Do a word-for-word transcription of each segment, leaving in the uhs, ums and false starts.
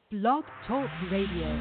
Blog Talk Radio.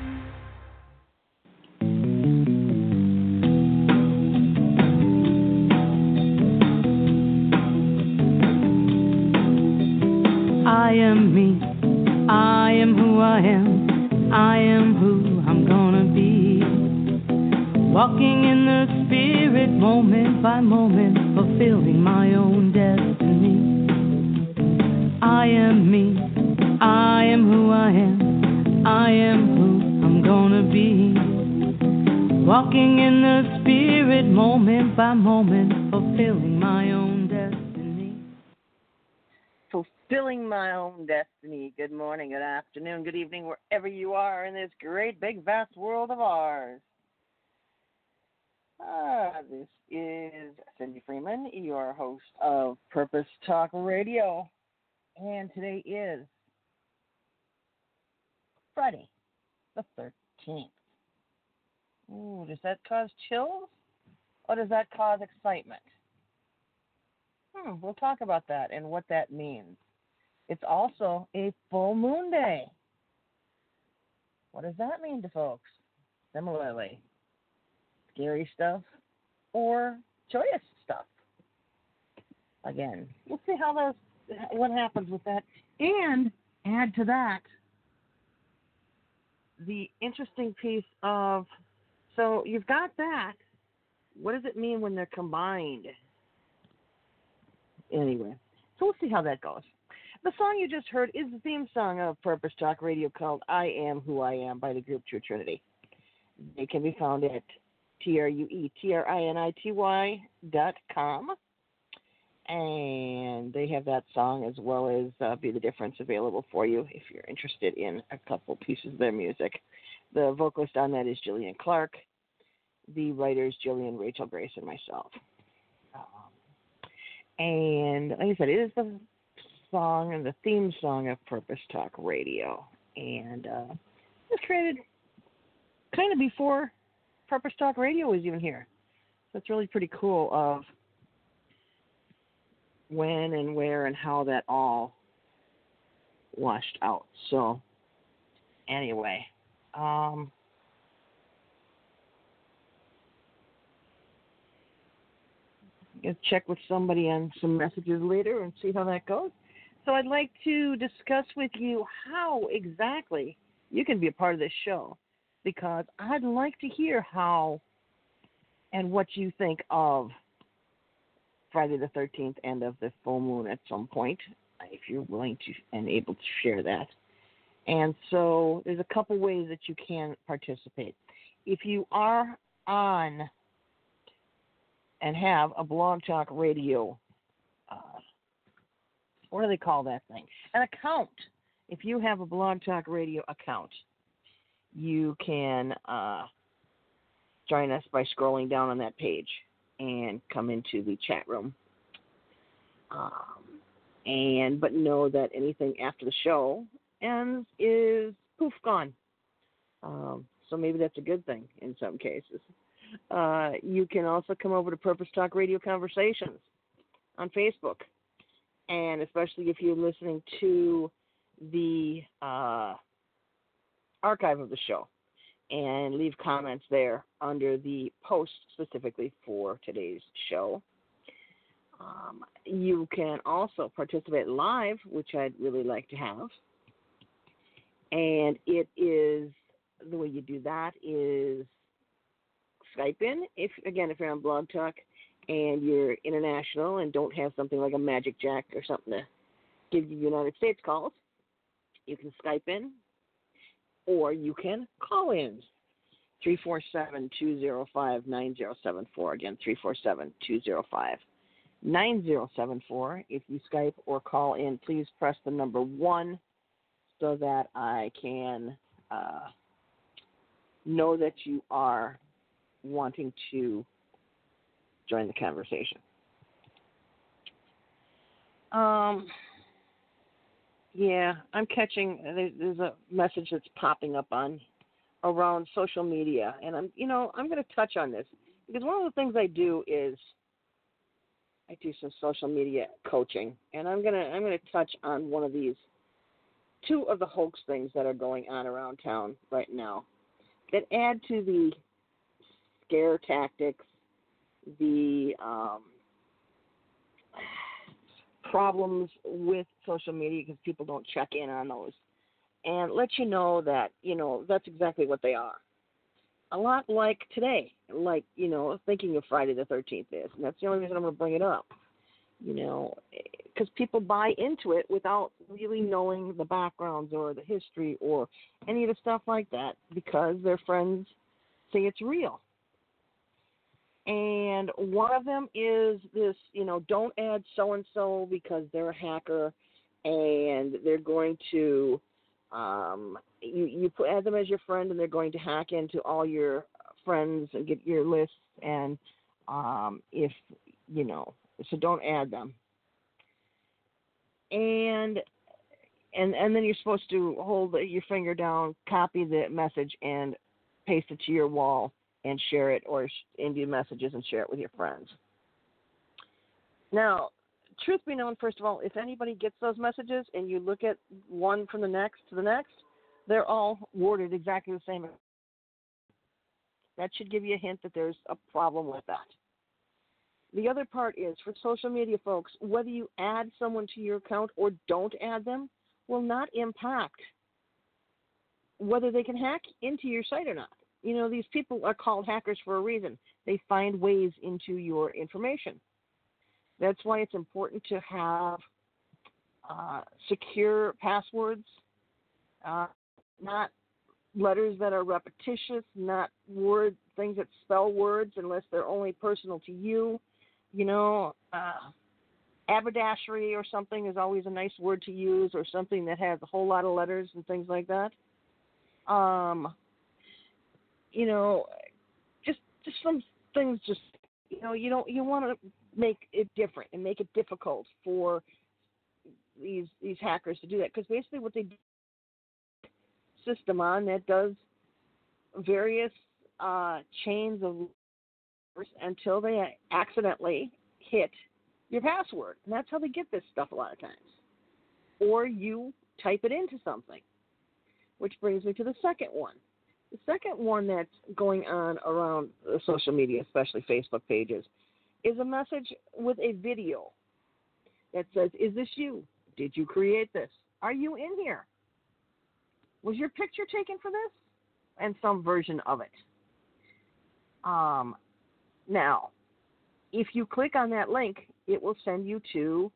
I am me, I am who I am, I am who I'm gonna be. Walking in the spirit moment by moment, fulfilling my own destiny. I am me, I am who I am, I am who I'm gonna be. Walking in the spirit moment by moment, fulfilling my own destiny. Fulfilling my own destiny. Good morning, good afternoon, good evening, wherever you are in this great, big, vast world of ours. Ah, this is Cindy Freeman, your host of Purpose Talk Radio. And today is Friday, the thirteenth. Ooh, does that cause chills or does that cause excitement? Hmm, we'll talk about that and what that means. It's also a full moon day. What does that mean to folks? Similarly, scary stuff or joyous stuff? Again, we'll see how those, what happens with that. And add to that the interesting piece of, so you've got that. What does it mean when they're combined? Anyway, so we'll see how that goes. The song you just heard is the theme song of Purpose Talk Radio called I Am Who I Am by the group True Trinity. They can be found at T R U E T R I N I T Y dot com. And they have that song as well as uh, Be the Difference available for you if you're interested in a couple pieces of their music. The vocalist on that is Jillian Clark. The writers, Jillian, Rachel Grace, and myself. Um, and like I said, it is the song and the theme song of Purpose Talk Radio. And uh, it was created kind of before Purpose Talk Radio was even here. So it's really pretty cool of when and where and how that all washed out. So anyway, um, I'll check with somebody on some messages later and see how that goes. So I'd like to discuss with you how exactly you can be a part of this show, because I'd like to hear how and what you think of Friday the thirteenth and of the full moon at some point, if you're willing to and able to share that. And so there's a couple ways that you can participate. If you are on and have a Blog Talk Radio, uh, what do they call that thing? An account. If you have a Blog Talk Radio account, you can uh, join us by scrolling down on that page and come into the chat room. Um, and but know that anything after the show ends is poof gone. Um, so maybe that's a good thing in some cases. Uh, you can also come over to Purpose Talk Radio Conversations on Facebook, and especially if you're listening to the uh, archive of the show, and leave comments there under the post specifically for today's show. Um, you can also participate live, which I'd really like to have. And it is, the way you do that is Skype in. If again, if you're on Blog Talk and you're international and don't have something like a Magic Jack or something to give you United States calls, you can Skype in. Or you can call in, three four seven, two zero five, nine zero seven four. Again, three four seven, two zero five, nine zero seven four. If you Skype or call in, please press the number one so that I can uh, know that you are wanting to join the conversation. Um... Yeah, I'm catching, there's a message that's popping up on around social media, and I'm, you know, I'm going to touch on this because one of the things I do is I do some social media coaching, and I'm going to, I'm going to touch on one of these two of the hoax things that are going on around town right now that add to the scare tactics, the um, problems with social media because people don't check in on those, and let you know that, you know, that's exactly what they are. A lot like today, like, you know, thinking of Friday the thirteenth is, and that's the only reason I'm going to bring it up. You know, because people buy into it without really knowing the backgrounds or the history or any of the stuff like that because their friends say it's real. And one of them is this, you know, don't add so-and-so because they're a hacker and they're going to, um, you, you put, add them as your friend and they're going to hack into all your friends and get your lists. And um, if, you know, so don't add them. And and and then you're supposed to hold your finger down, copy the message, and paste it to your wall and share it, or into messages and share it with your friends. Now, truth be known, first of all, if anybody gets those messages and you look at one from the next to the next, they're all worded exactly the same. That should give you a hint that there's a problem with that. The other part is, for social media folks, whether you add someone to your account or don't add them will not impact whether they can hack into your site or not. You know, these people are called hackers for a reason. They find ways into your information. That's why it's important to have uh, secure passwords, uh, not letters that are repetitious, not word things that spell words unless they're only personal to you. You know, uh, haberdashery or something is always a nice word to use, or something that has a whole lot of letters and things like that. Um, you know, just just some things. Just you know, you don't you want to make it different and make it difficult for these these hackers to do that, because basically what they do is a system on that does various uh, chains of until they accidentally hit your password. And that's how they get this stuff a lot of times. Or you type it into something, which brings me to the second one. The second one that's going on around social media, especially Facebook pages, is a message with a video that says, is this you? Did you create this? Are you in here? Was your picture taken for this? And some version of it. Um, now, if you click on that link, it will send you to,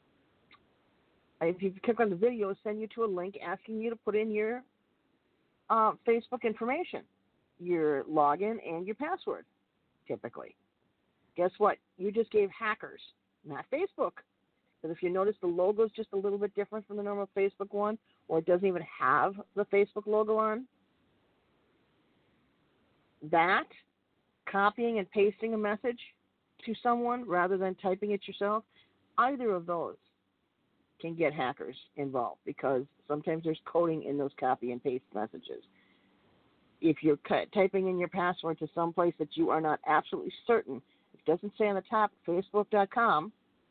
if you click on the video, it will send you to a link asking you to put in your uh, Facebook information, your login and your password, typically. Guess what? You just gave hackers, not Facebook. Because if you notice, the logo is just a little bit different from the normal Facebook one, or it doesn't even have the Facebook logo on. That, copying and pasting a message to someone rather than typing it yourself, either of those can get hackers involved, because sometimes there's coding in those copy and paste messages. If you're typing in your password to some place that you are not absolutely certain, it doesn't say on the top facebook dot com,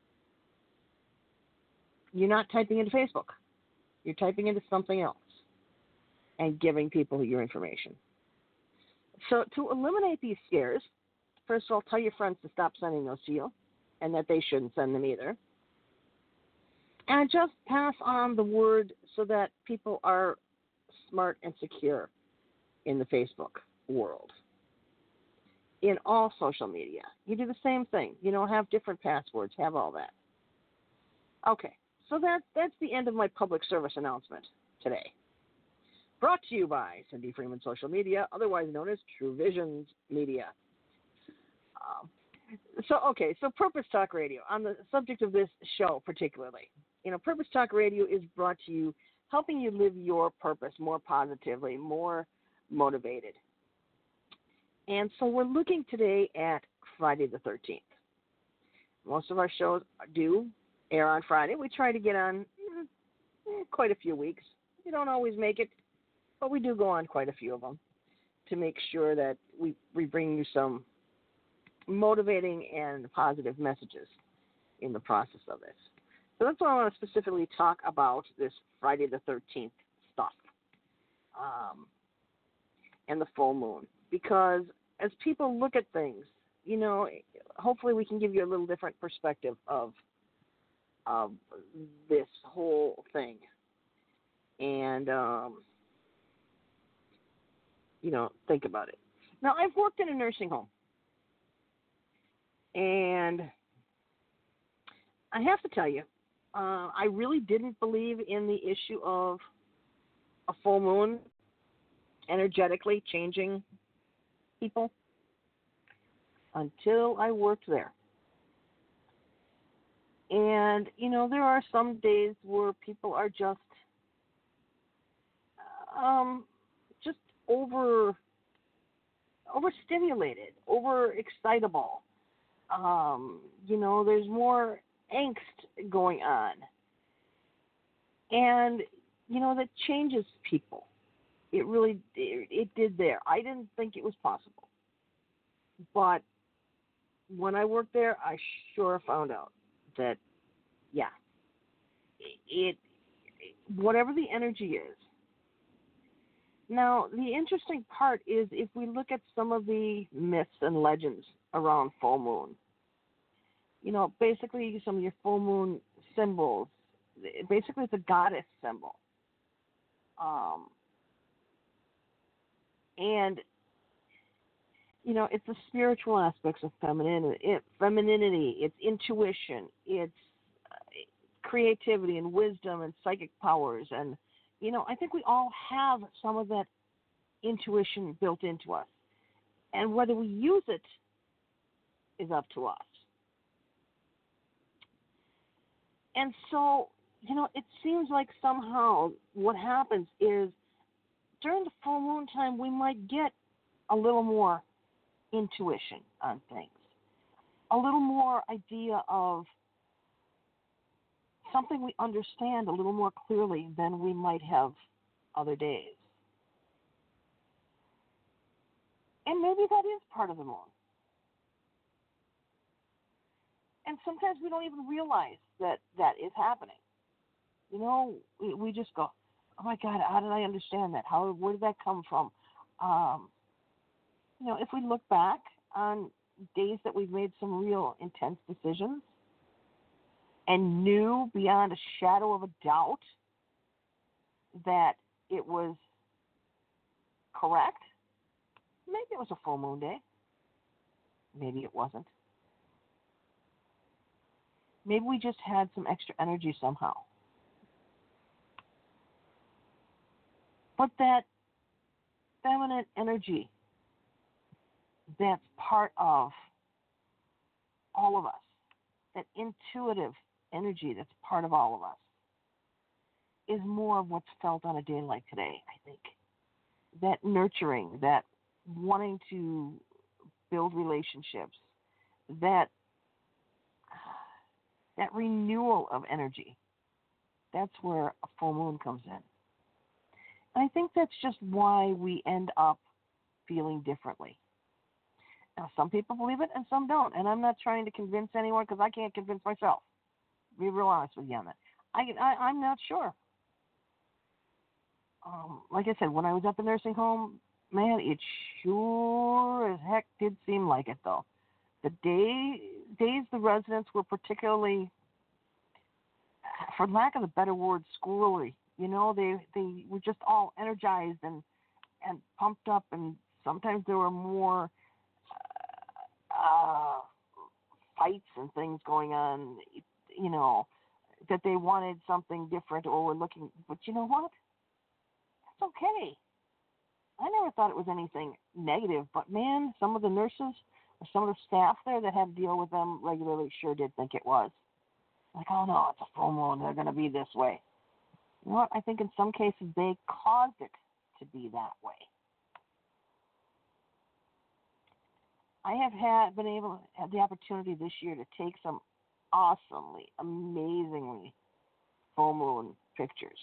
you're not typing into Facebook. You're typing into something else and giving people your information. So to eliminate these scares, first of all, tell your friends to stop sending those to you and that they shouldn't send them either. And just pass on the word so that people are smart and secure in the Facebook world. In all social media, you do the same thing. You know, have different passwords, have all that. Okay, so that, that's the end of my public service announcement today. Brought to you by Cindy Freeman Social Media, otherwise known as True Visions Media. Um, so, okay, so Purpose Talk Radio, on the subject of this show particularly. You know, Purpose Talk Radio is brought to you helping you live your purpose more positively, more motivated. And so we're looking today at Friday the thirteenth. Most of our shows do air on Friday. We try to get on eh, quite a few weeks. We don't always make it, but we do go on quite a few of them to make sure that we, we bring you some motivating and positive messages in the process of this. So that's why I want to specifically talk about this Friday the thirteenth stuff um, and the full moon. Because as people look at things, you know, hopefully we can give you a little different perspective of, of this whole thing. And, um, you know, think about it. Now, I've worked in a nursing home. And I have to tell you, uh, I really didn't believe in the issue of a full moon energetically changing people until I worked there. And, you know, there are some days where people are just, um, just over, overstimulated, overexcitable. Um, you know, there's more angst going on. And, you know, that changes people. It really, it, it did there. I didn't think it was possible. But when I worked there, I sure found out that, yeah, it, it whatever the energy is. Now, the interesting part is if we look at some of the myths and legends around full moon, you know, basically some of your full moon symbols, basically it's a goddess symbol. Um, and, you know, it's the spiritual aspects of femininity, it, femininity, it's intuition, it's uh, creativity and wisdom and psychic powers. And, you know, I think we all have some of that intuition built into us. And whether we use it is up to us. And so, you know, it seems like somehow what happens is during the full moon time, we might get a little more intuition on things, a little more idea of something we understand a little more clearly than we might have other days. And maybe that is part of the moon. And sometimes we don't even realize that that is happening. You know, we, we just go, oh my God, how did I understand that? How, where did that come from? Um, you know, if we look back on days that we've made some real intense decisions and knew beyond a shadow of a doubt that it was correct, maybe it was a full moon day. Maybe it wasn't. Maybe we just had some extra energy somehow. But that feminine energy that's part of all of us, that intuitive energy that's part of all of us, is more of what's felt on a day like today, I think. That nurturing, that wanting to build relationships, that that renewal of energy, that's where a full moon comes in. And I think that's just why we end up feeling differently. Now, some people believe it and some don't, and I'm not trying to convince anyone because I can't convince myself. Be real honest with you on that. I, I, I'm not sure. Um, like I said, when I was at the nursing home, man, it sure as heck did seem like it, though. The day, days the residents were particularly, for lack of a better word, squirrely. You know, they, they were just all energized and, and pumped up, and sometimes there were more uh, fights and things going on, you know, that they wanted something different or were looking. But you know what? That's okay. I never thought it was anything negative, but man, some of the nurses or some of the staff there that had to deal with them regularly sure did think it was. Like, oh no, it's a full moon, they're going to be this way. You know what? I think in some cases they caused it to be that way. I have had been able to have the opportunity this year to take some awesomely, amazingly full moon pictures.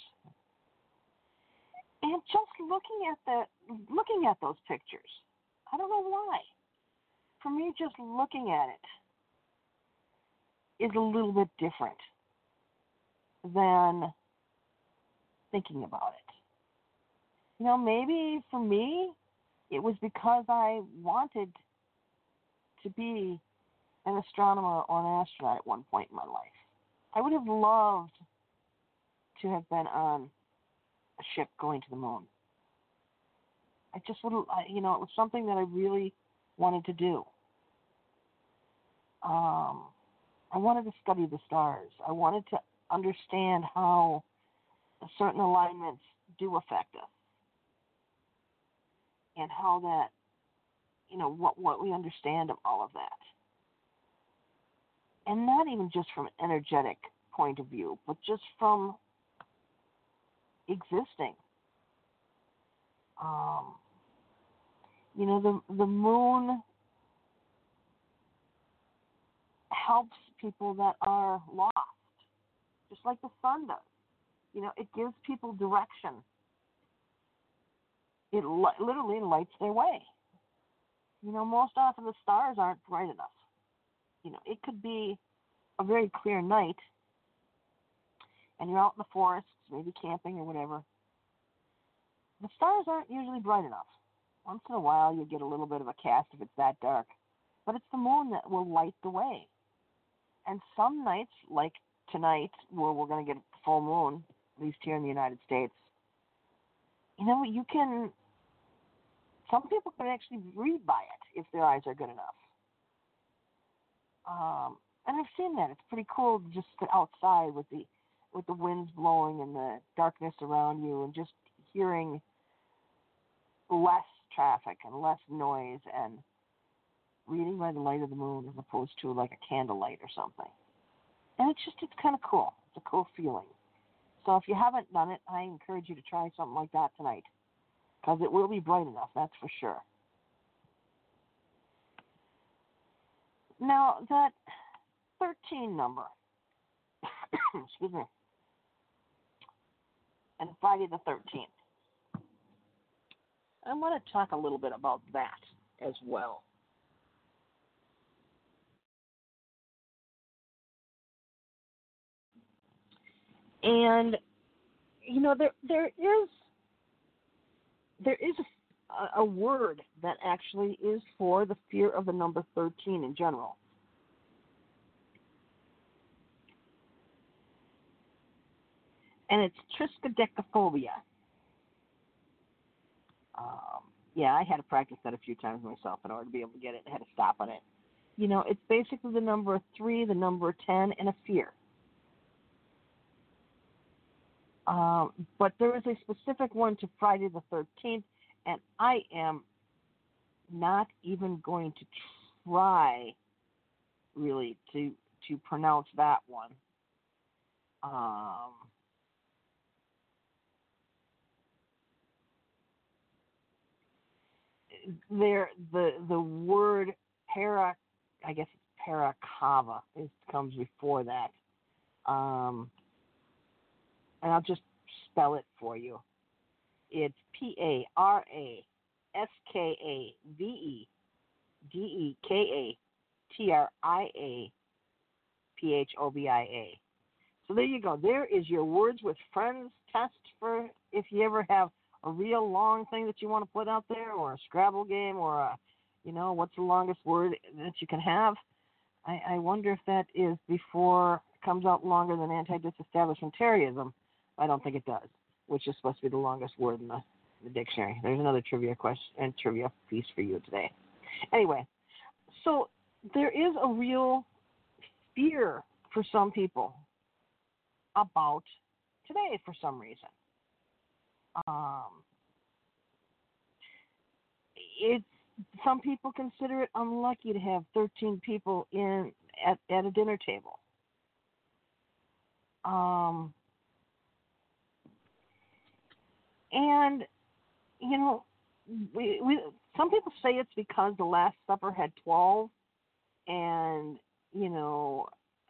And just looking at that, looking at those pictures, I don't know why. For me, just looking at it is a little bit different. than thinking about it. You know, maybe for me, it was because I wanted to be an astronomer or an astronaut at one point in my life. I would have loved to have been on a ship going to the moon. I just would, you know, it was something that I really wanted to do. Um, I wanted to study the stars. I wanted to understand how certain alignments do affect us, and how that, you know, what what we understand of all of that. And not even just from an energetic point of view, but just from existing. Um, you know, the the moon helps people that are lost, just like the sun does. You know, it gives people direction. It li- literally lights their way. You know, most often the stars aren't bright enough. You know, it could be a very clear night, and you're out in the forests, maybe camping or whatever. The stars aren't usually bright enough. Once in a while, you get a little bit of a cast if it's that dark. But it's the moon that will light the way. And some nights, like tonight, where we're going to get full moon, at least here in the United States, you know, you can, some people can actually read by it if their eyes are good enough. Um, and I've seen that. It's pretty cool to just sit outside with the with the winds blowing and the darkness around you, and just hearing less traffic and less noise, and reading by the light of the moon as opposed to like a candlelight or something. And it's just, it's kind of cool. It's a cool feeling. So if you haven't done it, I encourage you to try something like that tonight, because it will be bright enough, that's for sure. Now, that thirteen number, excuse me, and Friday the thirteenth, I want to talk a little bit about that as well. And, you know, there there is there is a, a word that actually is for the fear of the number thirteen in general. And it's triskaidekaphobia. Um, yeah, I had to practice that a few times myself in order to be able to get it. I had to stop on it. You know, it's basically the number three, the number ten, and a fear. Um, but there is a specific one to Friday the thirteenth, and I am not even going to try, really, to to pronounce that one. Um, there, the the word para, I guess it's parakava, it comes before that. Um, and I'll just spell it for you. It's P A R A S K A V E D E K A T R I A P H O B I A. So there you go. There is your Words with Friends test for if you ever have a real long thing that you want to put out there, or a Scrabble game, or a, you know, what's the longest word that you can have. I, I wonder if that is before it comes out longer than anti-disestablishmentarianism. I don't think it does, which is supposed to be the longest word in the, the dictionary. There's another trivia question and trivia piece for you today. Anyway, so there is a real fear for some people about today for some reason. Um, it's some people consider it unlucky to have thirteen people in at, at a dinner table. Um, and you know, we we some people say it's because the Last Supper had twelve, and you know,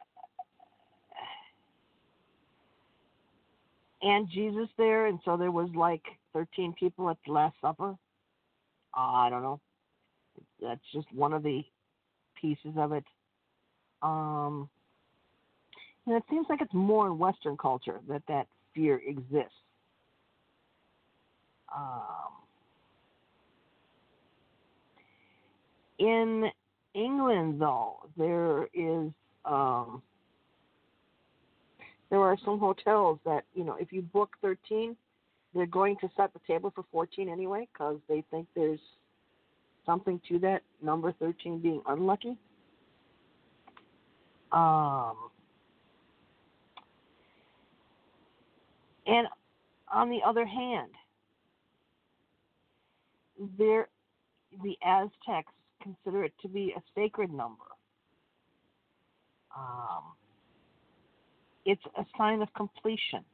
and Jesus there, and so there was like thirteen people at the Last Supper. Uh, I don't know. That's just one of the pieces of it. Um, And it seems like it's more in Western culture that that fear exists. Um, in England, though, there is um, there are some hotels that, you know, if you book thirteen, they're going to set the table for fourteen anyway because they think there's something to that number thirteen being unlucky. Um, and on the other hand, there the Aztecs consider it to be a sacred number. Um, it's a sign of completion.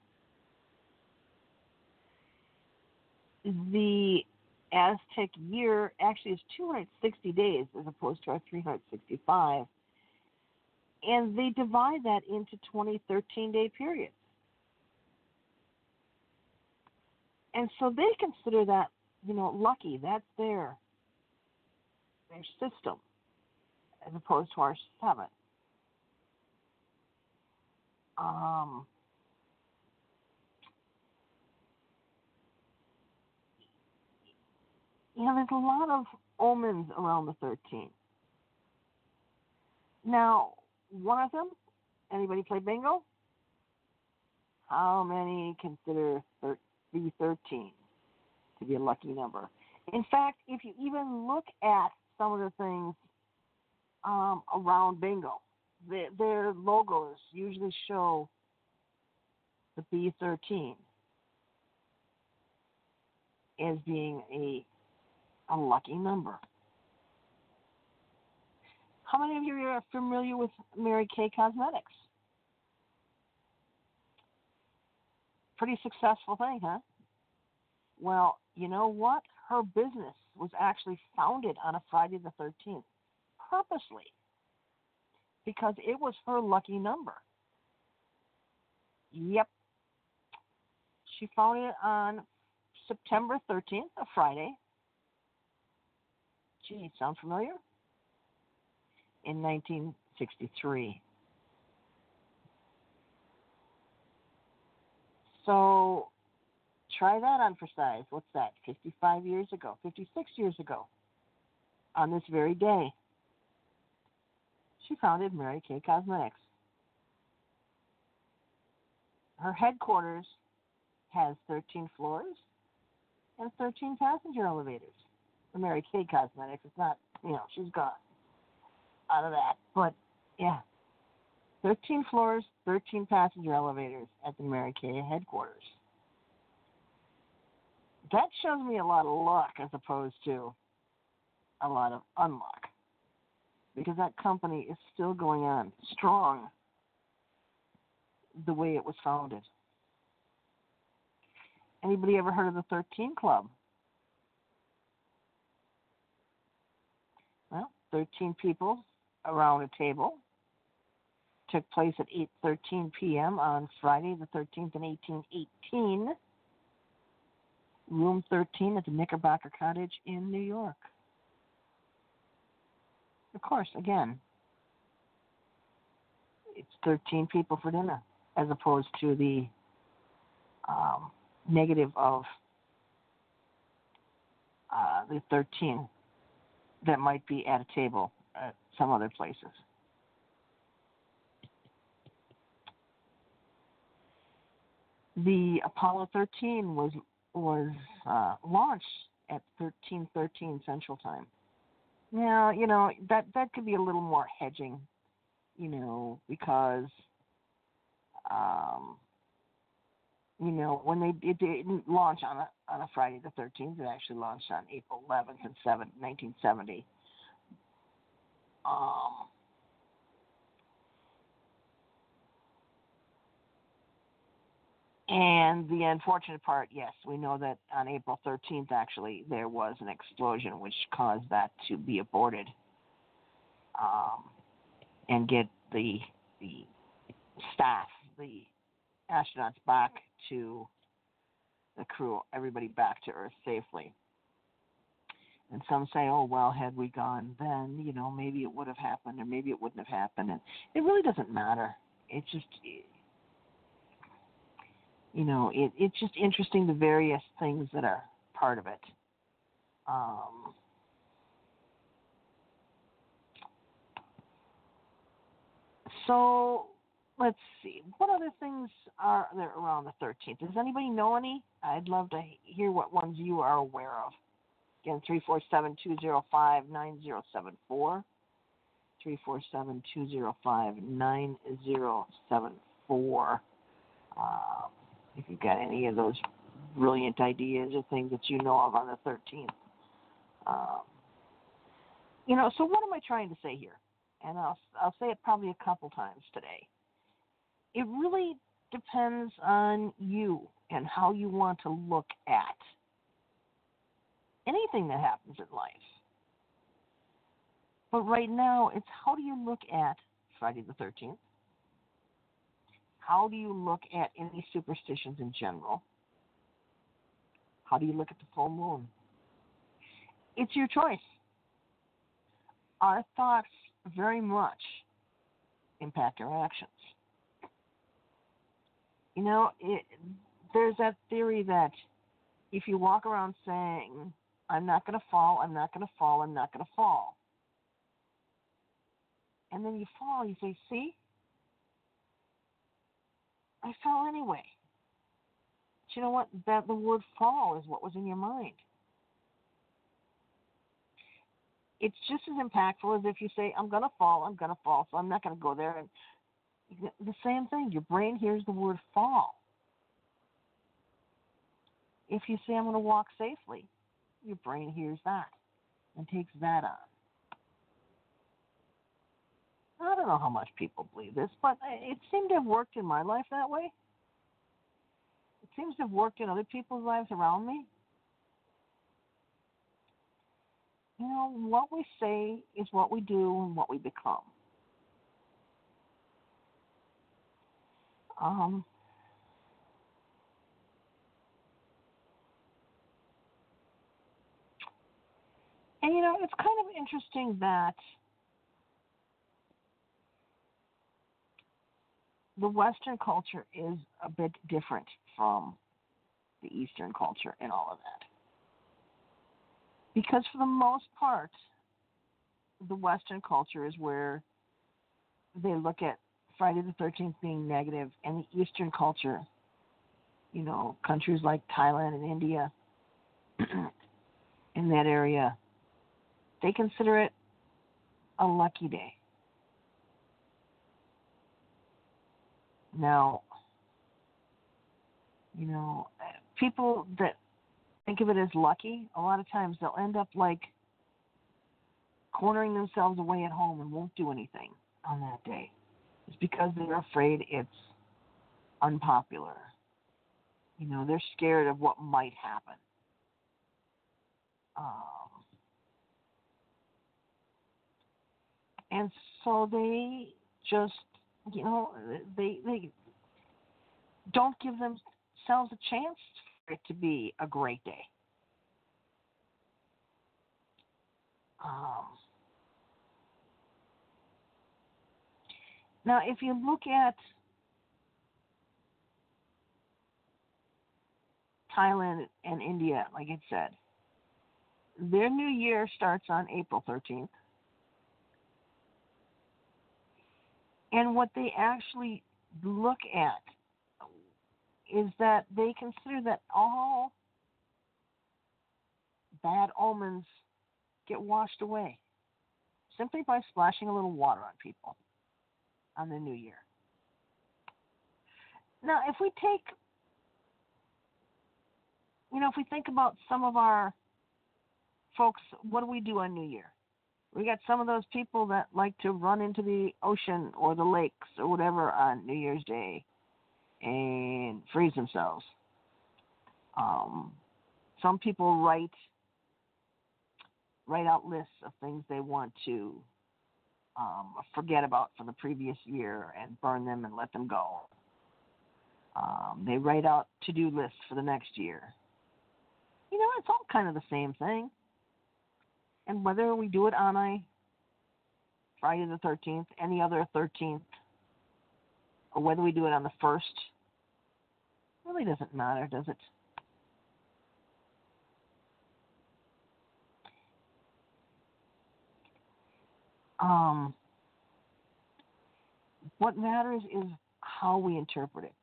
The Aztec year actually is two hundred sixty days as opposed to our three hundred sixty-five, and they divide that into twenty thirteen-day periods. And so they consider that, you know, lucky. That's their, their system as opposed to our seven. Um, you know, there's a lot of omens around the thirteen. Now, one of them, anybody play bingo? How many consider thir- the thirteen to be a lucky number? In fact, if you even look at some of the things um, around bingo, their, their logos usually show the B thirteen as being a, a lucky number. How many of you are familiar with Mary Kay Cosmetics? Pretty successful thing, huh? Well, you know what? Her business was actually founded on a Friday the thirteenth, purposely, because it was her lucky number. Yep. She founded it on September thirteenth, a Friday. Gee, sound familiar? In nineteen sixty-three. So try that on for size. What's that? fifty-five years ago, fifty-six years ago, on this very day, she founded Mary Kay Cosmetics. Her headquarters has thirteen floors and thirteen passenger elevators. For Mary Kay Cosmetics, it's not, you know, she's gone out of that. But, yeah, thirteen floors, thirteen passenger elevators at the Mary Kay headquarters. That shows me a lot of luck as opposed to a lot of unluck, because that company is still going on strong the way it was founded. Anybody ever heard of the thirteen Club? Well, thirteen people around a table. Took place at eight thirteen p.m. on Friday the thirteenth in eighteen eighteen. Room thirteen at the Knickerbocker Cottage in New York. Of course, again, it's thirteen people for dinner, as opposed to the um, negative of uh, the thirteen that might be at a table at some other places. The Apollo thirteen was was uh, launched at thirteen thirteen Central Time. Now, you know, that, that could be a little more hedging, you know, because, um, you know, when they it didn't launch on a on a Friday the thirteenth, it actually launched on April eleventh and seventh, nineteen seventy. Um, And the unfortunate part, yes, we know that on April thirteenth, actually, there was an explosion which caused that to be aborted um, and get the the staff, the astronauts back to the crew, everybody back to Earth safely. And some say, oh, well, had we gone then, you know, maybe it would have happened or maybe it wouldn't have happened. And it really doesn't matter. It's just, you know, it, it's just interesting the various things that are part of it. Um, so let's see. What other things are there around the thirteenth? Does anybody know any? I'd love to hear what ones you are aware of. Again, three four seven, two zero five, nine zero seven four. three four seven, two zero five, nine zero seven four. Uh, if you've got any of those brilliant ideas or things that you know of on the thirteenth. Um, you know, so what am I trying to say here? And I'll, I'll say it probably a couple times today. It really depends on you and how you want to look at anything that happens in life. But right now, it's how do you look at Friday the thirteenth? How do you look at any superstitions in general? How do you look at the full moon? It's your choice. Our thoughts very much impact our actions. You know, it, there's that theory that if you walk around saying, I'm not going to fall, I'm not going to fall, I'm not going to fall, and then you fall, you say, see? I fell anyway. But you know what? That the word fall is what was in your mind. It's just as impactful as if you say, I'm going to fall, I'm going to fall, so I'm not going to go there. And the same thing. Your brain hears the word fall. If you say, I'm going to walk safely, your brain hears that and takes that on. I don't know how much people believe this, but it seemed to have worked in my life that way. It seems to have worked in other people's lives around me. You know, what we say is what we do and what we become. Um, and, you know, it's kind of interesting that the Western culture is a bit different from the Eastern culture and all of that. Because for the most part, the Western culture is where they look at Friday the thirteenth being negative, and the Eastern culture, you know, countries like Thailand and India, in that area, they consider it a lucky day. Now, you know, people that think of it as lucky, a lot of times they'll end up like cornering themselves away at home and won't do anything on that day. It's because they're afraid it's unpopular. You know, they're scared of what might happen. Um, and so they just, you know, they they don't give themselves a chance for it to be a great day. Um, now, if you look at Thailand and India, like it said, their new year starts on April thirteenth. And what they actually look at is that they consider that all bad omens get washed away simply by splashing a little water on people on the new year. Now, if we take, you know, if we think about some of our folks, what do we do on New Year? We got some of those people that like to run into the ocean or the lakes or whatever on New Year's Day and freeze themselves. Um, some people write write out lists of things they want to um, forget about from the previous year and burn them and let them go. Um, they write out to-do lists for the next year. You know, it's all kind of the same thing. And whether we do it on a Friday the thirteenth, any other thirteenth, or whether we do it on the first, really doesn't matter, does it? Um, what matters is how we interpret it.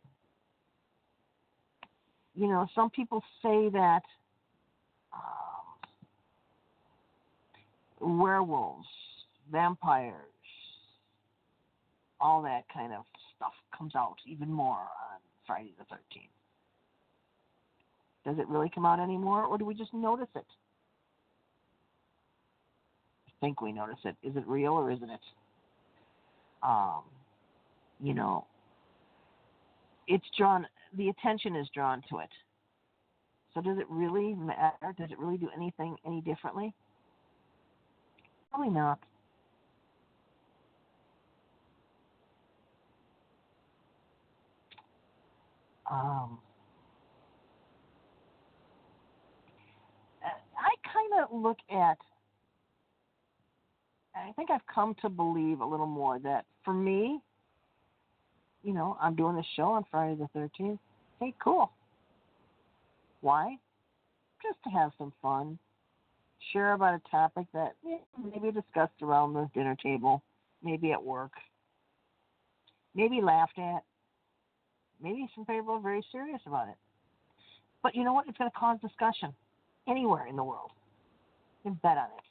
You know, some people say that um, werewolves, vampires, all that kind of stuff comes out even more on Friday the thirteenth. Does it really come out anymore, or do we just notice it? I think we notice it. Is it real or isn't it? Um, you know, it's drawn, the attention is drawn to it. So does it really matter? Does it really do anything any differently? Probably not. Um, I kind of look at, I think I've come to believe a little more that for me, you know, I'm doing this show on Friday the thirteenth. Hey, cool. Why? Just to have some fun. Share about a topic that yeah, maybe discussed around the dinner table, maybe at work, maybe laughed at, maybe some people are very serious about it. But you know what? It's going to cause discussion anywhere in the world. You can bet on it.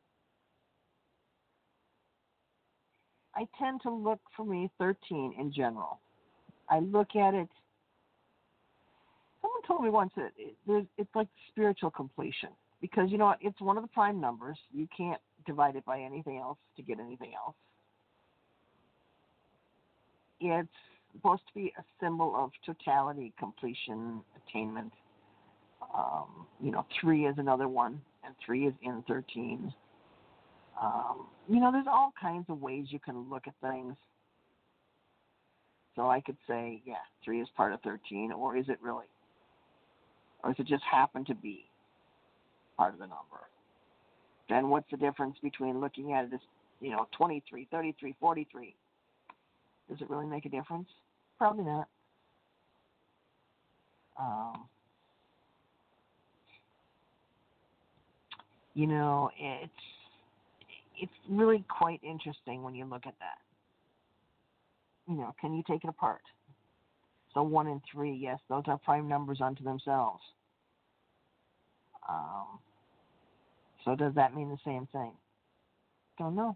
I tend to look, for me, thirteen in general. I look at it, someone told me once that it, it's like spiritual completion. Because, you know what, it's one of the prime numbers. You can't divide it by anything else to get anything else. It's supposed to be a symbol of totality, completion, attainment. Um, you know, three is another one, and three is in thirteen. Um, you know, there's all kinds of ways you can look at things. So I could say, yeah, three is part of thirteen, or is it really? Or does it just happen to be part of the number? Then what's the difference between looking at it as, you know, twenty-three, thirty-three, forty-three? Does it really make a difference? Probably not. Um, you know, it's it's really quite interesting when you look at that. You know, can you take it apart? So one and three, yes, those are prime numbers unto themselves. Um, so does that mean the same thing? Don't know.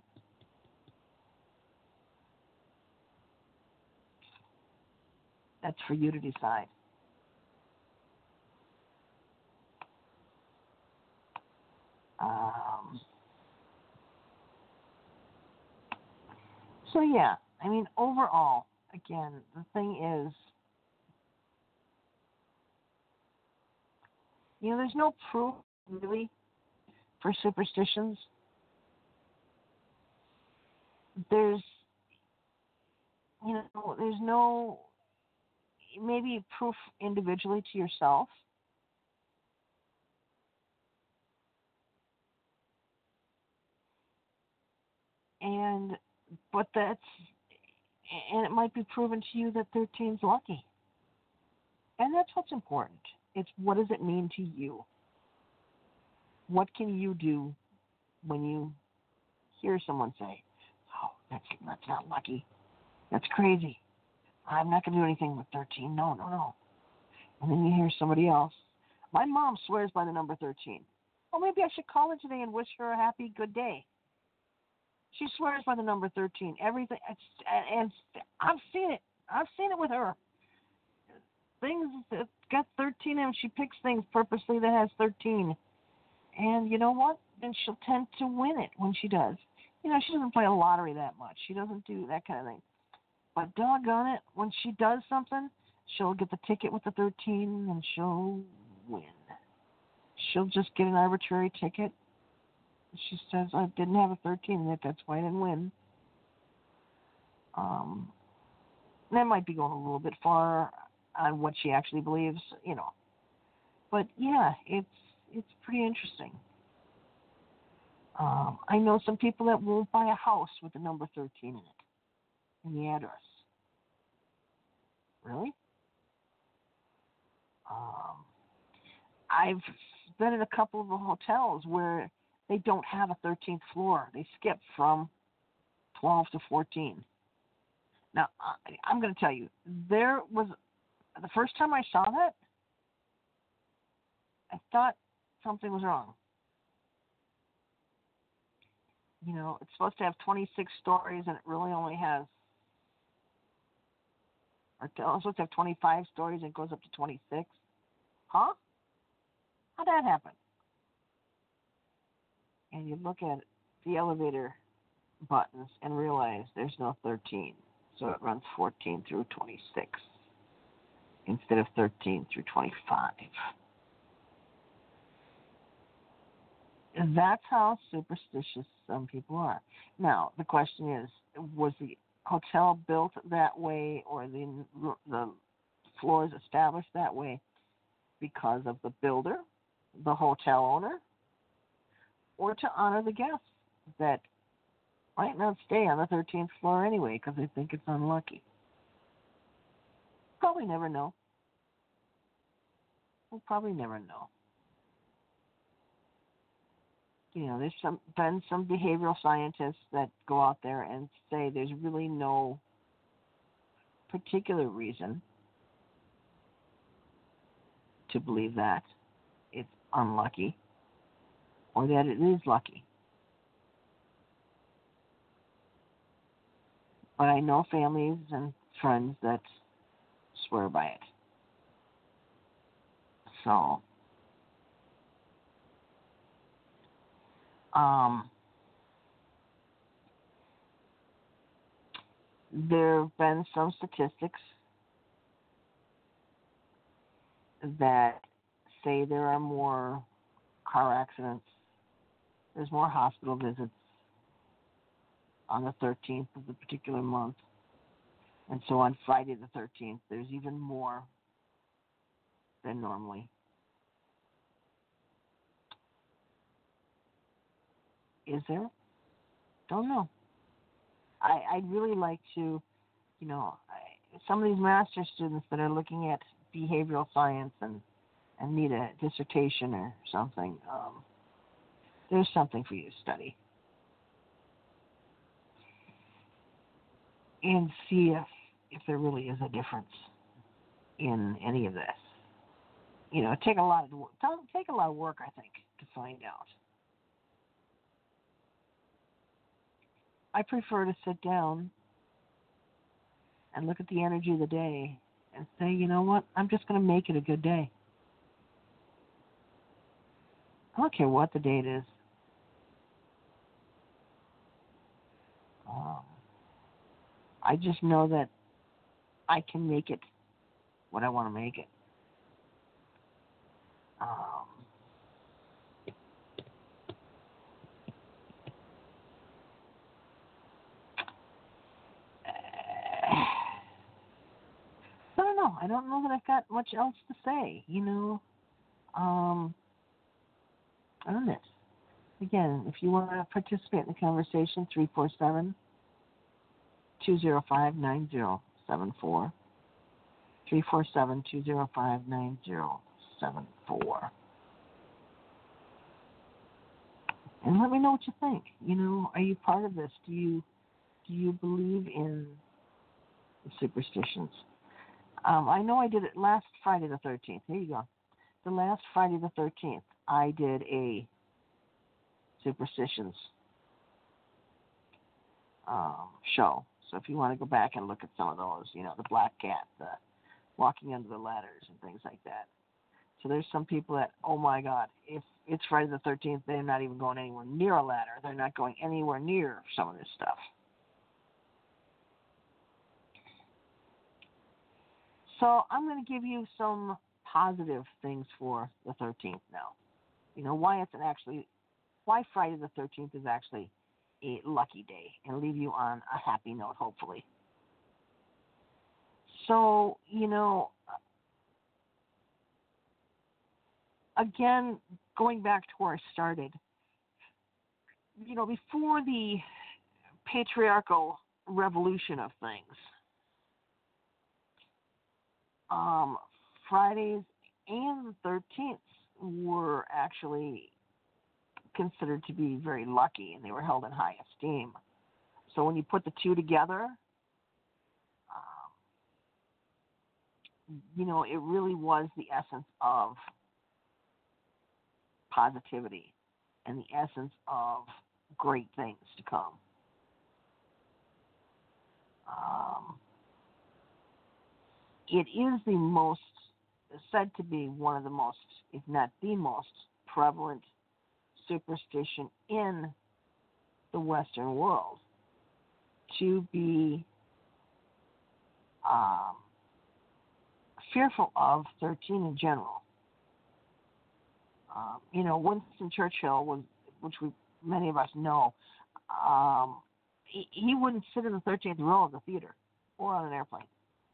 That's for you to decide. Um, so yeah, I mean, overall, again, the thing is, you know, there's no proof really for superstitions. There's, you know, there's no maybe proof individually to yourself. And, but that's, and it might be proven to you that thirteen's lucky. And that's what's important. It's what does it mean to you? What can you do when you hear someone say, oh, that's, that's not lucky. That's crazy. I'm not going to do anything with thirteen. No, no, no. And then you hear somebody else. My mom swears by the number thirteen. Well, maybe I should call her today and wish her a happy, good day. She swears by the number thirteen. Everything, and I've seen it. I've seen it with her. Things that got thirteen in them, she picks things purposely that has thirteen. And you know what? Then she'll tend to win it when she does. You know, she doesn't play a lottery that much. She doesn't do that kind of thing. But doggone it, when she does something, she'll get the ticket with the thirteen and she'll win. She'll just get an arbitrary ticket. She says, I didn't have a thirteen in it, that's why I didn't win. Um, that might be going a little bit far on what she actually believes, you know. But yeah, it's it's pretty interesting. Um, I know some people that won't buy a house with the number thirteen in it, in the address. Really? Um, I've been in a couple of the hotels where they don't have a thirteenth floor. They skip from twelve to fourteen. Now, I, I'm going to tell you, there was, the first time I saw that, I thought something was wrong. You know, it's supposed to have twenty-six stories, and it really only has, or it's supposed to have twenty-five stories, and it goes up to twenty-six. Huh? How'd that happen? And you look at the elevator buttons and realize there's no thirteen. So it runs fourteen through twenty-six instead of thirteen through twenty-five. And that's how superstitious some people are. Now, the question is, was the hotel built that way, or the the floors established that way because of the builder, the hotel owner, or to honor the guests that might not stay on the thirteenth floor anyway because they think it's unlucky? Probably never know. We'll probably never know. You know, there's some been some behavioral scientists that go out there and say there's really no particular reason to believe that it's unlucky or that it is lucky. But I know families and friends that swear by it. So, um, there have been some statistics that say there are more car accidents, there's more hospital visits on the thirteenth of the particular month. And so on Friday the thirteenth, there's even more than normally. Is there? Don't know. I, I'd really like to, you know, I, some of these master students that are looking at behavioral science and, and need a dissertation or something, um, there's something for you to study. And see if, if there really is a difference in any of this. You know, take a lot of take a lot of work, I think, to find out. I prefer to sit down and look at the energy of the day and say, you know what, I'm just going to make it a good day. I don't care what the date is. Um, I just know that I can make it what I want to make it. Um, I don't know. I don't know that I've got much else to say, you know, um, on this. Again, if you want to participate in the conversation, three four seven, two zero five, nine zero seven four. three four seven, two zero five, nine zero seven four. And let me know what you think. You know, are you part of this? Do you do you believe in the superstitions? Um, I know I did it last Friday the thirteenth. Here you go. The last Friday the thirteenth, I did a superstitions um, show. So if you want to go back and look at some of those, you know, the black cat, the walking under the ladders and things like that. So there's some people that, oh my God, if it's Friday the thirteenth, they're not even going anywhere near a ladder. They're not going anywhere near some of this stuff. So I'm going to give you some positive things for the thirteenth now. You know, why it's an actually, why Friday the thirteenth is actually a lucky day, and leave you on a happy note, hopefully. So, you know, again, going back to where I started, you know, before the patriarchal revolution of things, um, Fridays and the thirteenth were actually considered to be very lucky, and they were held in high esteem. So when you put the two together, um, you know, it really was the essence of positivity and the essence of great things to come. Um, it is the most, said to be one of the most, if not the most, prevalent superstition in the Western world to be um, fearful of thirteen in general. Um, you know, Winston Churchill was, which we many of us know, um, he, he wouldn't sit in the thirteenth row of the theater or on an airplane.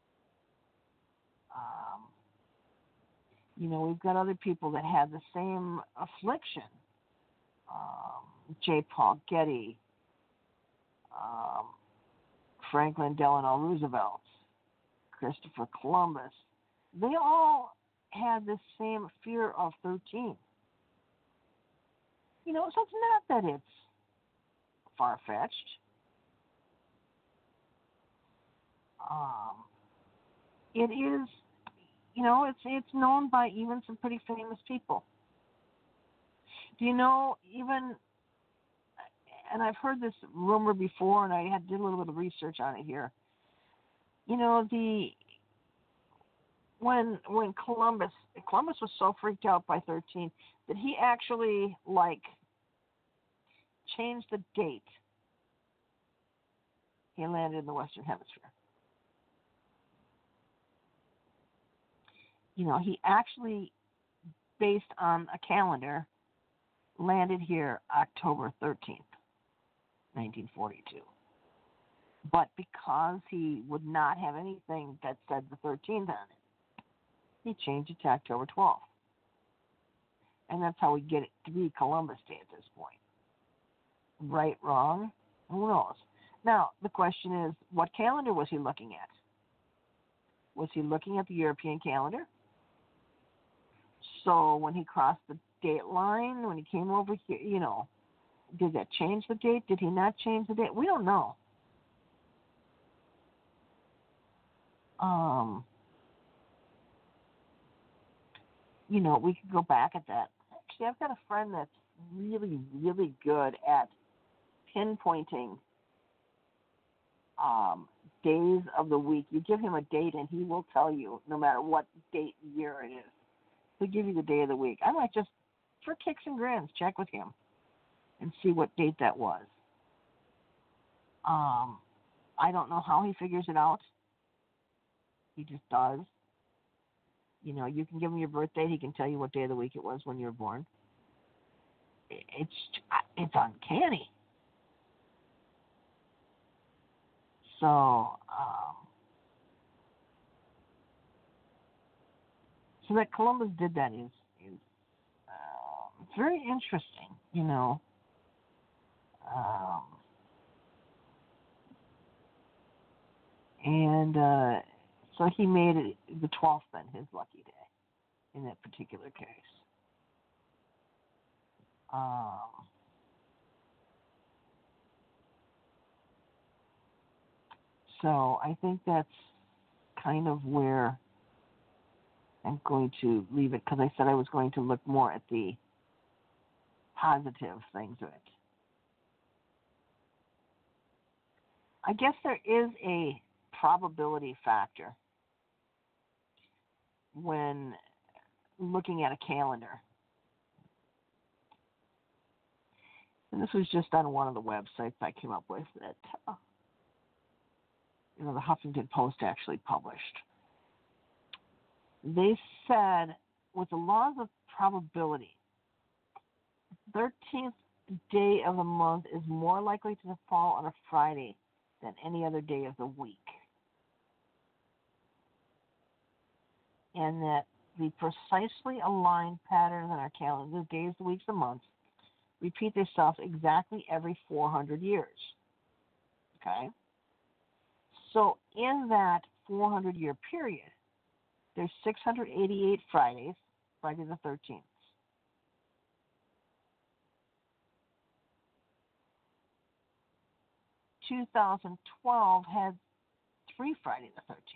Um, you know, we've got other people that had the same affliction. Um, J. Paul Getty, um, Franklin Delano Roosevelt, Christopher Columbus. They all had the same fear of thirteen. You know, so it's not that it's far-fetched. Um, it is, you know, it's it's known by even some pretty famous people. Do you know, even, and I've heard this rumor before, and I had did a little bit of research on it here. You know, the when when Columbus Columbus was so freaked out by thirteen that he actually like changed the date he landed in the Western Hemisphere. You know, he actually, based on a calendar, landed here October thirteenth, nineteen forty-two. But because he would not have anything that said the thirteenth on it, he changed it to October twelfth. And that's how we get it to be Columbus Day at this point. Right, wrong? Who knows? Now, the question is, what calendar was he looking at? Was he looking at the European calendar? So when he crossed the date line, when he came over here, you know, did that change the date? Did he not change the date? We don't know. Um, you know, we could go back at that. Actually, I've got a friend that's really, really good at pinpointing um, days of the week. You give him a date, and he will tell you, no matter what date year it is. He'll give you the day of the week. I might just, for kicks and grins, check with him and see what date that was. Um, I don't know how he figures it out. He just does. You know, you can give him your birthday. He can tell you what day of the week it was when you were born. It's it's uncanny. So, um, so that Columbus did that is is uh, very interesting. You know. Um, and uh, so he made it the twelfth then his lucky day in that particular case. Um, so I think that's kind of where I'm going to leave it, because I said I was going to look more at the positive things of it. I guess there is a probability factor when looking at a calendar. And this was just on one of the websites I came up with that, uh, you know, the Huffington Post actually published. They said, with the laws of probability, thirteenth day of the month is more likely to fall on a Friday than any other day of the week. And that the precisely aligned patterns in our calendar, the days, the weeks, the months, repeat themselves exactly every four hundred years. Okay? So in that four hundred year period, There's six hundred eighty-eight Fridays, Friday the thirteenth. two thousand twelve had three Friday the thirteenth.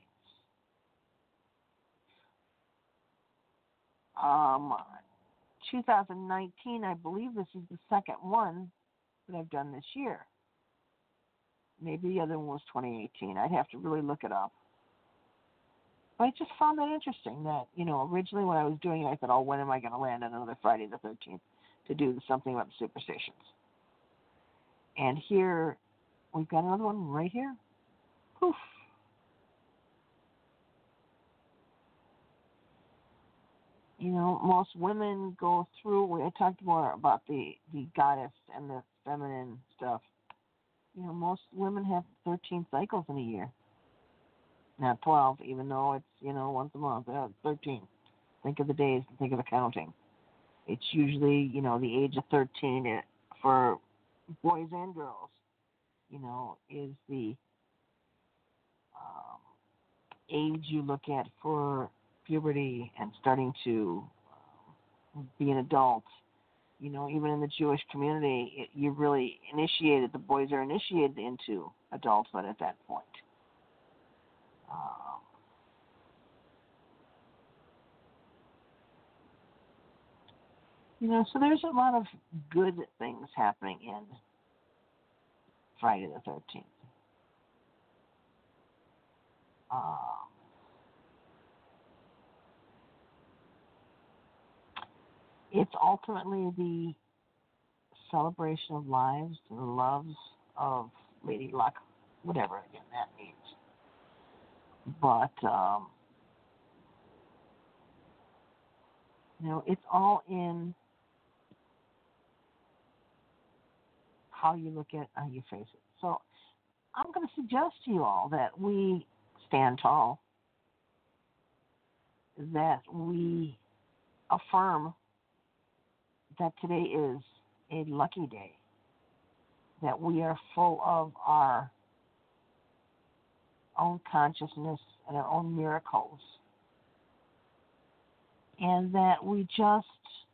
Um, two thousand nineteen, I believe this is the second one that I've done this year. Maybe the other one was twenty eighteen. I'd have to really look it up. But I just found that interesting that, you know, originally when I was doing it, I thought, oh, when am I going to land on another Friday the thirteenth to do something about the superstitions? And here, we've got another one right here. Poof. You know, most women go through, I talked more about the, the goddess and the feminine stuff. You know, most women have thirteen cycles in a year. Not twelve, even though it's, you know, once a month. Uh, thirteen. Think of the days and think of the counting. It's usually, you know, the age of thirteen for boys and girls, you know, is the um, age you look at for puberty and starting to um, be an adult. You know, even in the Jewish community, it, you really initiated, the boys are initiated into adulthood at that point. Um, you know, so there's a lot of good things happening in Friday the thirteenth. Um, it's ultimately the celebration of lives, the loves of Lady Luck, whatever again that means. But, um, you know, it's all in how you look at it, how you face it. So I'm going to suggest to you all that we stand tall, that we affirm that today is a lucky day, that we are full of our own consciousness and our own miracles, and that we just,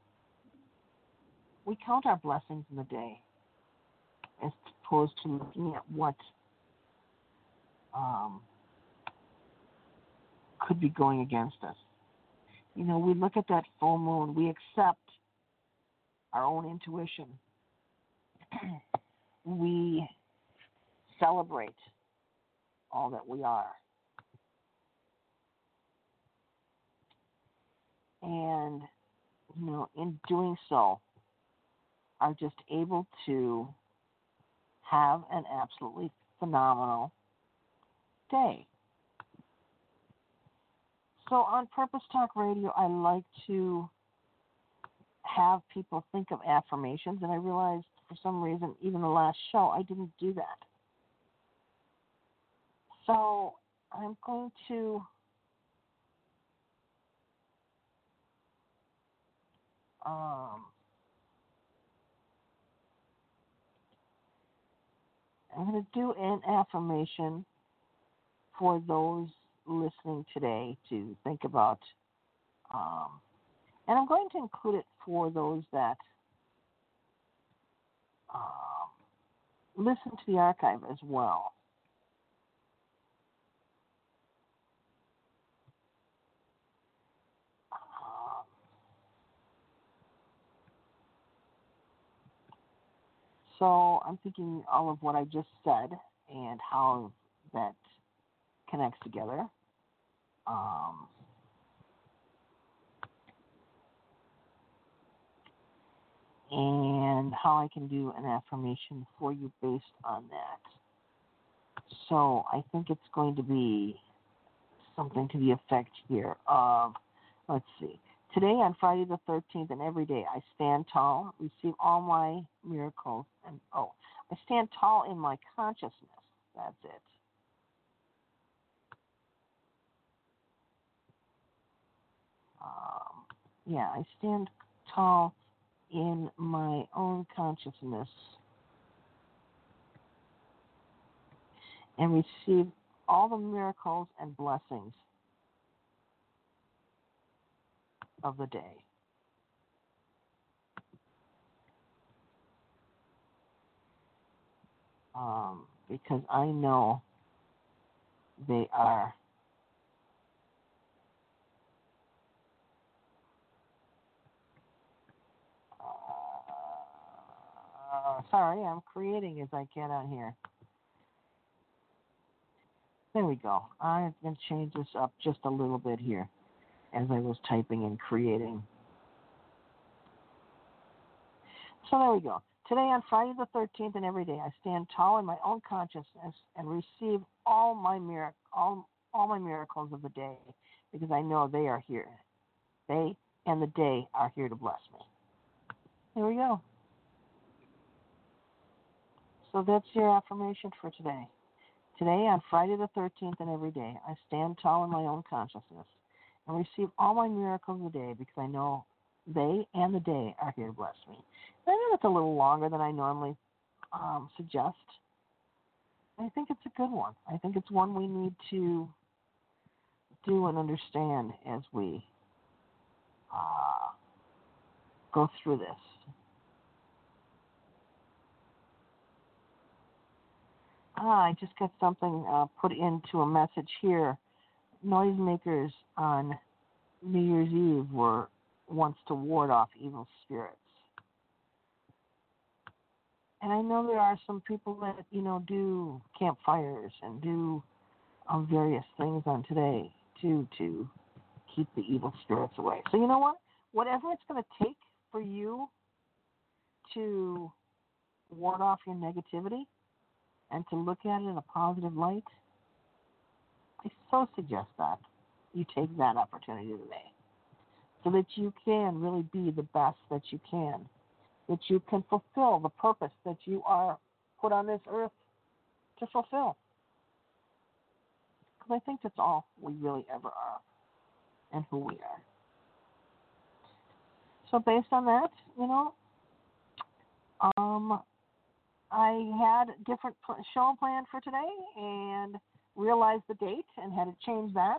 we count our blessings in the day as opposed to looking at what um, could be going against us. You know, we look at that full moon, we accept our own intuition. We celebrate all that we are. And, you know, in doing so, are just able to have an absolutely phenomenal day. So on Purpose Talk Radio, I like to have people think of affirmations, and I realized for some reason, even the last show, I didn't do that. So I'm going to um, I'm going to do an affirmation for those listening today to think about, um, and I'm going to include it for those that um, listen to the archive as well. Um, so I'm thinking all of what I just said and how that connects together. Um, and how I can do an affirmation for you based on that. So I think it's going to be something to the effect here of, let's see, today on Friday the thirteenth and every day I stand tall, receive all my miracles, and oh, I stand tall in my consciousness. That's it. Um, yeah, I stand tall in my own consciousness and receive all the miracles and blessings of the day. Um, because I know they are uh, sorry, I'm creating as I get on here. There we go. I'm going to change this up just a little bit here as I was typing and creating. So there we go. Today on Friday the thirteenth and every day, I stand tall in my own consciousness and receive all my mirac- all, all my miracles of the day because I know they are here. They and the day are here to bless me. Here we go. So that's your affirmation for today. Today on Friday the thirteenth and every day, I stand tall in my own consciousness and receive all my miracles of the day because I know they and the day are here to bless me. I know it's a little longer than I normally um, suggest. I think it's a good one. I think it's one we need to do and understand as we uh, go through this. Ah, I just got something uh, put into a message here. Noisemakers on New Year's Eve were once to ward off evil spirits. And I know there are some people that, you know, do campfires and do um, various things on today to to keep the evil spirits away. So you know what? Whatever it's going to take for you to ward off your negativity and to look at it in a positive light, I so suggest that you take that opportunity today so that you can really be the best that you can, that you can fulfill the purpose that you are put on this earth to fulfill. Because I think that's all we really ever are and who we are. So based on that, you know, um, I had a different show planned for today and realized the date and had to change that.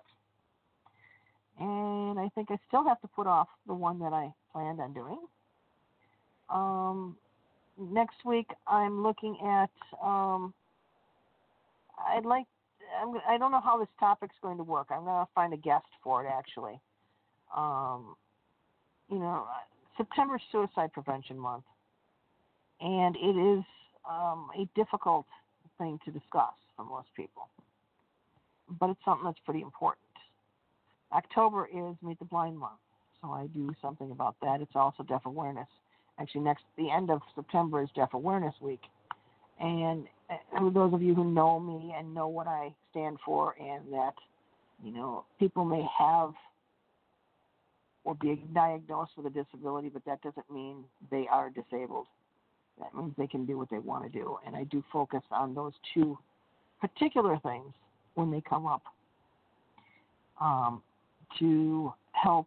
And I think I still have to put off the one that I planned on doing. Um, next week, I'm looking at, um, I'd like, I'm, I don't know how this topic's going to work. I'm going to find a guest for it, actually. Um, you know, September Suicide Prevention Month. And it is um, a difficult thing to discuss for most people. But it's something that's pretty important. October is Meet the Blind Month, so I do something about that. It's also Deaf Awareness. Actually, next the end of September is Deaf Awareness Week. And uh, those of you who know me and know what I stand for and that, you know, people may have or be diagnosed with a disability, but that doesn't mean they are disabled. That means they can do what they want to do. And I do focus on those two particular things when they come up um, to help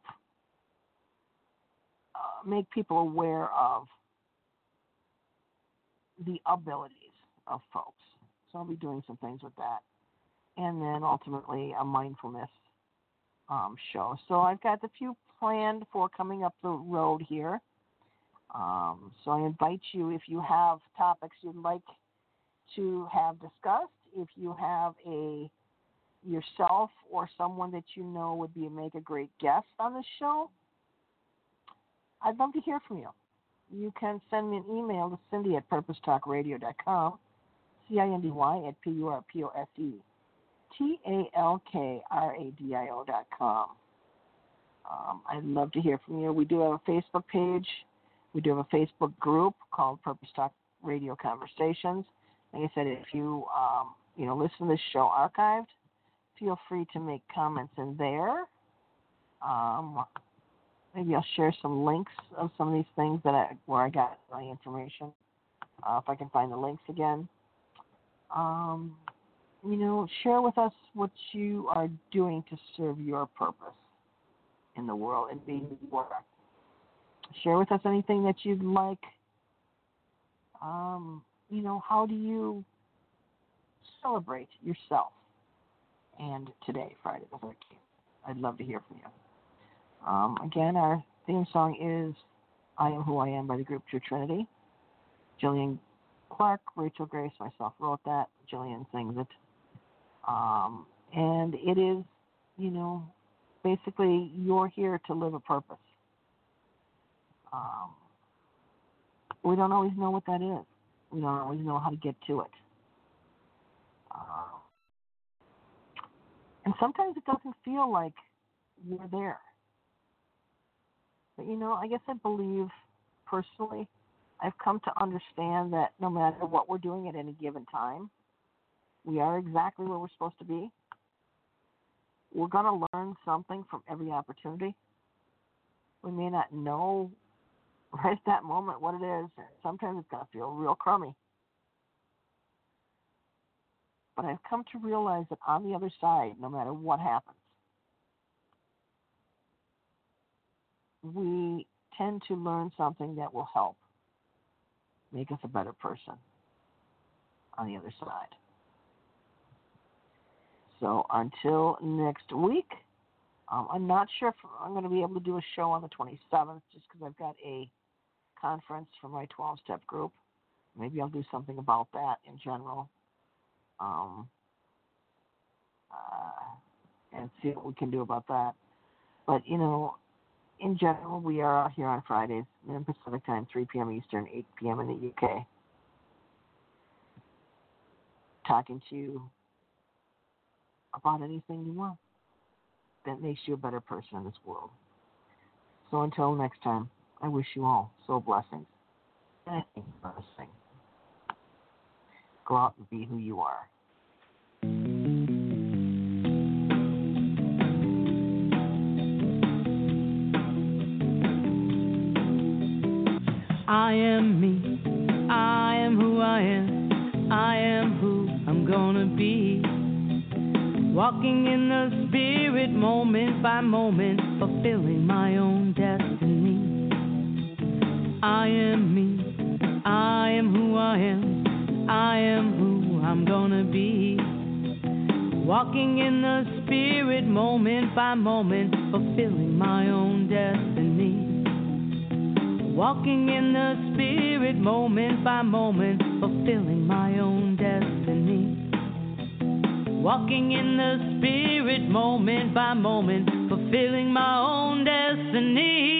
uh, make people aware of the abilities of folks. So I'll be doing some things with that. And then ultimately a mindfulness um, show. So I've got a few planned for coming up the road here. Um, so I invite you, if you have topics you'd like to have discussed, if you have a yourself or someone that you know would be make a great guest on this show, I'd love to hear from you. You can send me an email to Cindy at purpose talk radio dot com, C I N D Y at P U R P O S E T A L K R A D I O dot com. Um, I'd love to hear from you. We do have a Facebook page. We do have a Facebook group called Purpose Talk Radio Conversations. Like I said, if you um, you know listen to this show archived, feel free to make comments in there. Um, maybe I'll share some links of some of these things that I, where I got my information, uh, if I can find the links again. Um, you know, share with us what you are doing to serve your purpose in the world and being work. Share with us anything that you'd like. Um, you know, how do you celebrate yourself? And today, Friday the thirteenth, I'd love to hear from you. Um, again, our theme song is I Am Who I Am by the group True Trinity. Jillian Clark, Rachel Grace, myself wrote that. Jillian sings it. Um, and it is, you know, basically you're here to live a purpose. Um, we don't always know what that is. We don't always know how to get to it. Uh, and sometimes it doesn't feel like we're there. But, you know, I guess I believe personally, I've come to understand that no matter what we're doing at any given time, we are exactly where we're supposed to be. We're going to learn something from every opportunity. We may not know right at that moment what it is. Sometimes it's going to feel real crummy. But I've come to realize that on the other side, no matter what happens, we tend to learn something that will help make us a better person on the other side. So until next week, um, I'm not sure if I'm going to be able to do a show on the twenty-seventh just because I've got a conference for my twelve-step group. Maybe I'll do something about that in general. Um, uh, and see what we can do about that. But, you know, in general, we are out here on Fridays, noon Pacific time, three p.m. Eastern, eight p.m. in the U K, talking to you about anything you want that makes you a better person in this world. So until next time, I wish you all soul blessings. And I think you're listening. Go out and be who you are. I am me. I am who I am. I am who I'm gonna be. Walking in the spirit moment by moment, fulfilling my own destiny. I am me. I am who I am. I am who I'm gonna be. Walking in the spirit moment by moment, fulfilling my own destiny. Walking in the spirit moment by moment, fulfilling my own destiny. Walking in the spirit moment by moment, fulfilling my own destiny.